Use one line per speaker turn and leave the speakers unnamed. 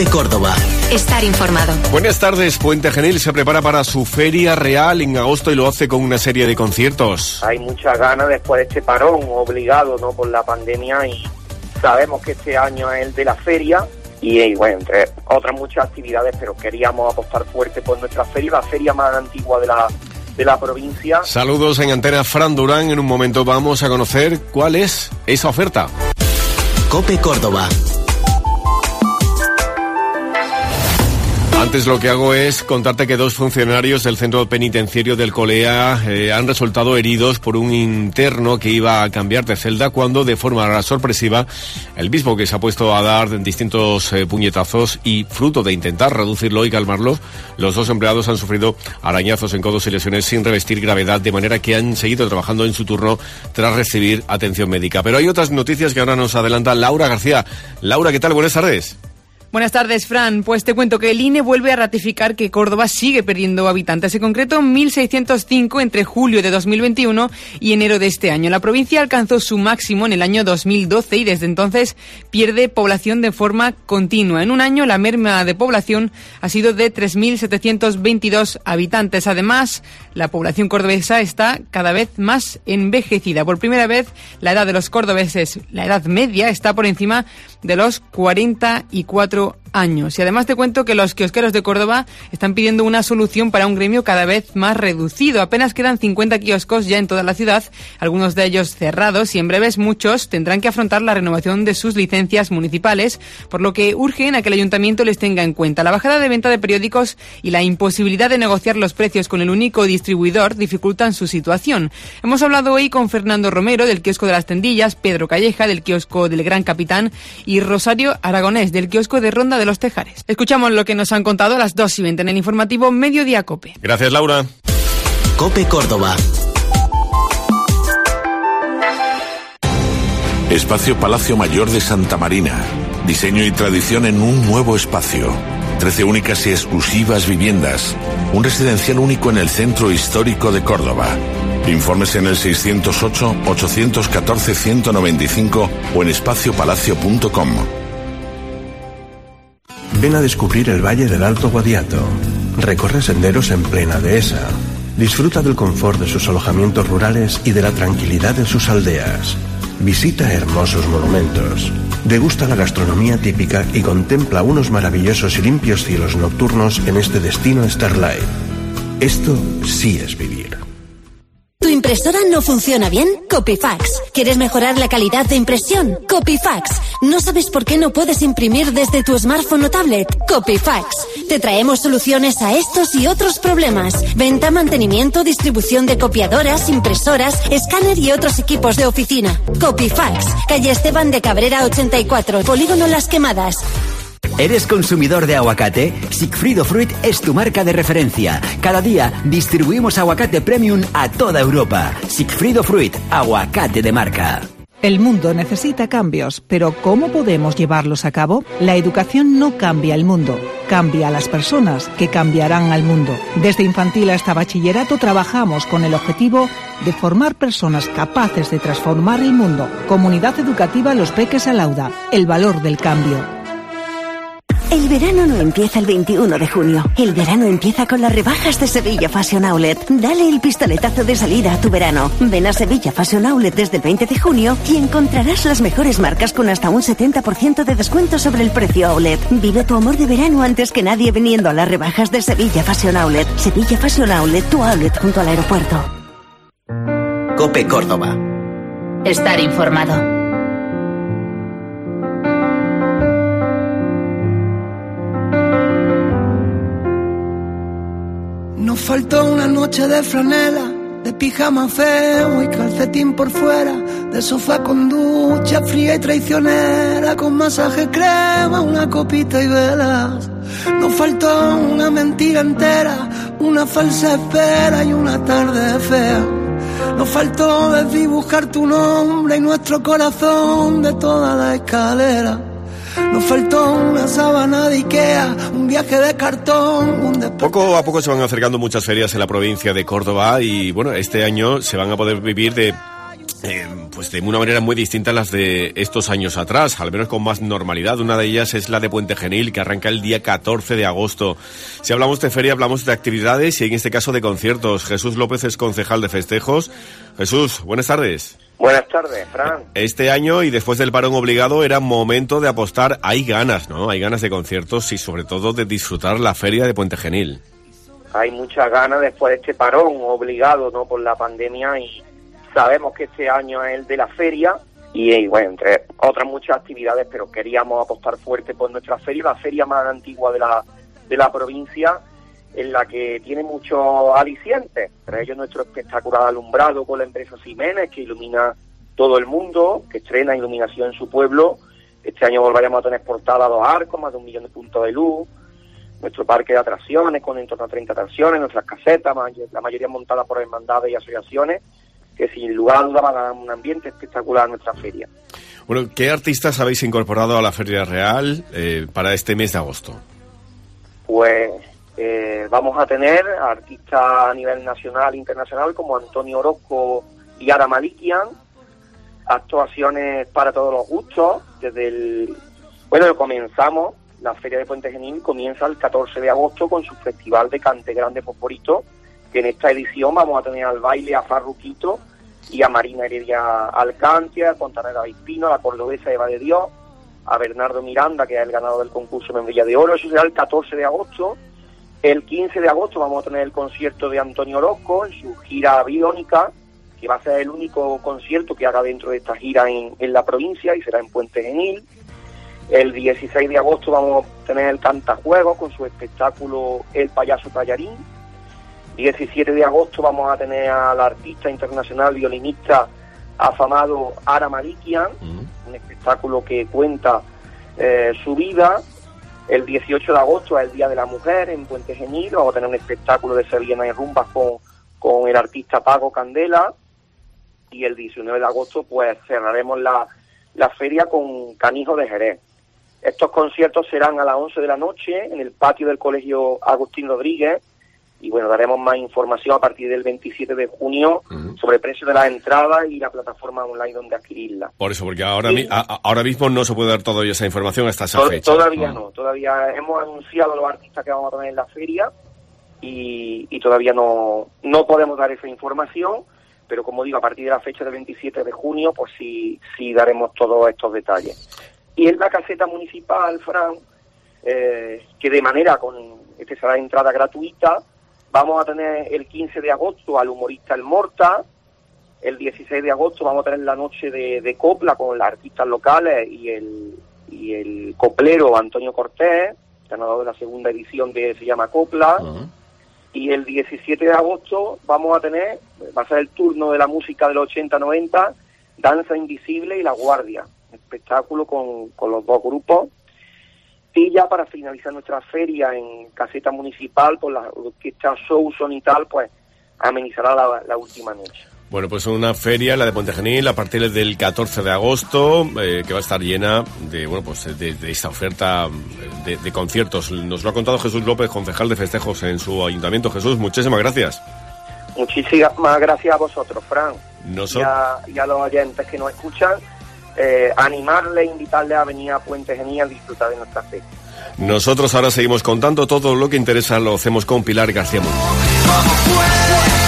COPE Córdoba.
Estar informado.
Buenas tardes. Puente Genil se prepara para su Feria Real en agosto y lo hace con una serie de conciertos.
Hay muchas ganas después de este parón obligado, ¿no?, por la pandemia, y sabemos que este año es el de la feria y bueno, entre otras muchas actividades, pero queríamos apostar fuerte por nuestra feria, la feria más antigua de la provincia.
Saludos en Antena, Fran Durán. En un momento vamos a conocer cuál es esa oferta.
COPE Córdoba.
Antes lo que hago es contarte que 2 funcionarios del centro penitenciario del Colea han resultado heridos por un interno que iba a cambiar de celda cuando, de forma sorpresiva, el mismo que se ha puesto a dar distintos puñetazos y, fruto de intentar reducirlo y calmarlo, los 2 empleados han sufrido arañazos en codos y lesiones sin revestir gravedad, de manera que han seguido trabajando en su turno tras recibir atención médica. Pero hay otras noticias que ahora nos adelanta Laura García. Laura, ¿qué tal? Buenas tardes.
Buenas tardes, Fran. Pues te cuento que el INE vuelve a ratificar que Córdoba sigue perdiendo habitantes. En concreto, 1.605 entre julio de 2021 y enero de este año. La provincia alcanzó su máximo en el año 2012 y desde entonces pierde población de forma continua. En un año, la merma de población ha sido de 3.722 habitantes. Además, la población cordobesa está cada vez más envejecida. Por primera vez, la edad de los cordobeses, la edad media, está por encima de los 44 años. Y además te cuento que los kiosqueros de Córdoba están pidiendo una solución para un gremio cada vez más reducido. Apenas quedan 50 kioscos ya en toda la ciudad, algunos de ellos cerrados, y en breves muchos tendrán que afrontar la renovación de sus licencias municipales, por lo que urgen a que el ayuntamiento les tenga en cuenta. La bajada de venta de periódicos y la imposibilidad de negociar los precios con el único distribuidor dificultan su situación. Hemos hablado hoy con Fernando Romero, del kiosco de Las Tendillas, Pedro Calleja, del kiosco del Gran Capitán, y Rosario Aragonés, del kiosco de Ronda de los Tejares. Escuchamos lo que nos han contado a las 2:20 en el informativo Mediodía COPE.
Gracias, Laura.
COPE Córdoba.
Espacio Palacio Mayor de Santa Marina. Diseño y tradición en un nuevo espacio. 13 únicas y exclusivas viviendas. Un residencial único en el centro histórico de Córdoba. Informes en el 608-814-195 o en espaciopalacio.com.
Ven a descubrir el Valle del Alto Guadiato. Recorre senderos en plena dehesa. Disfruta del confort de sus alojamientos rurales y de la tranquilidad de sus aldeas. Visita hermosos monumentos. Degusta la gastronomía típica y contempla unos maravillosos y limpios cielos nocturnos en este destino Starlight. Esto sí es vivir.
¿Tu impresora no funciona bien? Copifax. ¿Quieres mejorar la calidad de impresión? Copifax. ¿No sabes por qué no puedes imprimir desde tu smartphone o tablet? Copifax. Te traemos soluciones a estos y otros problemas. Venta, mantenimiento, distribución de copiadoras, impresoras, escáner y otros equipos de oficina. Copifax. Calle Esteban de Cabrera 84, Polígono Las Quemadas.
¿Eres consumidor de aguacate? Sigfrido Fruit es tu marca de referencia. Cada día distribuimos aguacate premium a toda Europa. Sigfrido Fruit, aguacate de marca.
El mundo necesita cambios, pero ¿cómo podemos llevarlos a cabo? La educación no cambia el mundo, cambia a las personas que cambiarán al mundo. Desde infantil hasta bachillerato trabajamos con el objetivo de formar personas capaces de transformar el mundo. Comunidad Educativa Los Peques Alauda, el valor del cambio.
El verano no empieza el 21 de junio. El verano empieza con las rebajas de Sevilla Fashion Outlet. Dale el pistoletazo de salida a tu verano. Ven a Sevilla Fashion Outlet desde el 20 de junio y encontrarás las mejores marcas con hasta un 70% de descuento sobre el precio outlet. Vive tu amor de verano antes que nadie viniendo a las rebajas de Sevilla Fashion Outlet. Sevilla Fashion Outlet, tu outlet junto al aeropuerto.
COPE Córdoba.
Estar informado.
Nos faltó una noche de franela, de pijama feo y calcetín por fuera, de sofá con ducha fría y traicionera, con masaje crema, una copita y velas. Nos faltó una mentira entera, una falsa espera y una tarde fea. Nos faltó desdibujar tu nombre y nuestro corazón de toda la escalera. Nos faltó una sábana de Ikea, un viaje de cartón,
Poco a poco se van acercando muchas ferias en la provincia de Córdoba y bueno, este año se van a poder vivir de pues de una manera muy distinta a las de estos años atrás, al menos con más normalidad. Una de ellas es la de Puente Genil, que arranca el día 14 de agosto. Si hablamos de feria, hablamos de actividades y en este caso de conciertos. Jesús López es concejal de festejos. Jesús, buenas tardes.
Buenas tardes, Fran.
Este año y después del parón obligado era momento de apostar. Hay ganas, ¿no? Hay ganas de conciertos y sobre todo de disfrutar la feria de Puente Genil.
Hay muchas ganas después de este parón obligado, ¿no?, por la pandemia, y sabemos que este año es el de la feria y bueno, entre otras muchas actividades, pero queríamos apostar fuerte por nuestra feria, la feria más antigua de la provincia, en la que tiene muchos alicientes, entre ellos nuestro espectacular alumbrado con la empresa Siemens, que ilumina todo el mundo, que estrena iluminación en su pueblo. Este año volveremos a tener portada 2 arcos, más de 1 millón de puntos de luz, nuestro parque de atracciones con en torno a 30 atracciones, nuestras casetas, la mayoría montadas por hermandades y asociaciones, que sin lugar a dudas van a dar un ambiente espectacular a nuestra feria.
Bueno, ¿qué artistas habéis incorporado a la Feria Real para este mes de agosto?
Pues vamos a tener artistas a nivel nacional e internacional como Antonio Orozco y Ara Malikian, actuaciones para todos los gustos. Comenzamos, la Feria de Puente Genil comienza el 14 de agosto con su festival de Cante Grande Fosforito, que en esta edición vamos a tener al baile a Farruquito y a Marina Heredia Alcantia, a Fontanera Vispino, a la cordobesa Eva de Dios, a Bernardo Miranda, que es el ganador del concurso Membrilla de Oro. Eso será el 14 de agosto. El 15 de agosto vamos a tener el concierto de Antonio Orozco en su gira biónica, que va a ser el único concierto que haga dentro de esta gira en la provincia, y será en Puente Genil. El 16 de agosto vamos a tener el Cantajuegos con su espectáculo El Payaso Tallarín. 17 de agosto vamos a tener al artista internacional violinista afamado Ara Malikian, un espectáculo que cuenta su vida. El 18 de agosto es el Día de la Mujer en Puente Genil, vamos a tener un espectáculo de sevillana y rumbas con el artista Paco Candela, y el 19 de agosto pues cerraremos la feria con Canijo de Jerez. Estos conciertos serán a las 11 de la noche en el patio del Colegio Agustín Rodríguez, y bueno, daremos más información a partir del 27 de junio sobre el precio de las entradas y la plataforma online donde adquirirla.
Por eso, porque ahora mismo no se puede dar todavía esa información hasta esa fecha.
Todavía no, todavía hemos anunciado los artistas que vamos a tener en la feria y todavía no podemos dar esa información, pero como digo, a partir de la fecha del 27 de junio, pues sí daremos todos estos detalles. Y en la caseta municipal, Fran, que de manera será entrada gratuita, vamos a tener el 15 de agosto al humorista El Morta. El 16 de agosto vamos a tener la noche de copla con las artistas locales y el coplero Antonio Cortés, ganador de la segunda edición de Se llama Copla. Y el 17 de agosto va a ser el turno de la música de los 80-90, Danza Invisible y La Guardia, espectáculo con los dos grupos. Y ya para finalizar nuestra feria en caseta municipal, con la orquesta Souson y tal, pues amenizará la última noche.
Bueno, pues una feria, la de Puente Genil, a partir del 14 de agosto, que va a estar llena de esta oferta de conciertos. Nos lo ha contado Jesús López, concejal de festejos en su ayuntamiento. Jesús, muchísimas gracias.
Muchísimas gracias a vosotros, Fran, y a los oyentes que nos escuchan. Animarle, invitarle a venir a Puente Genil a disfrutar de nuestra feria.
Nosotros ahora seguimos contando todo lo que interesa, lo hacemos con Pilar García Muñoz.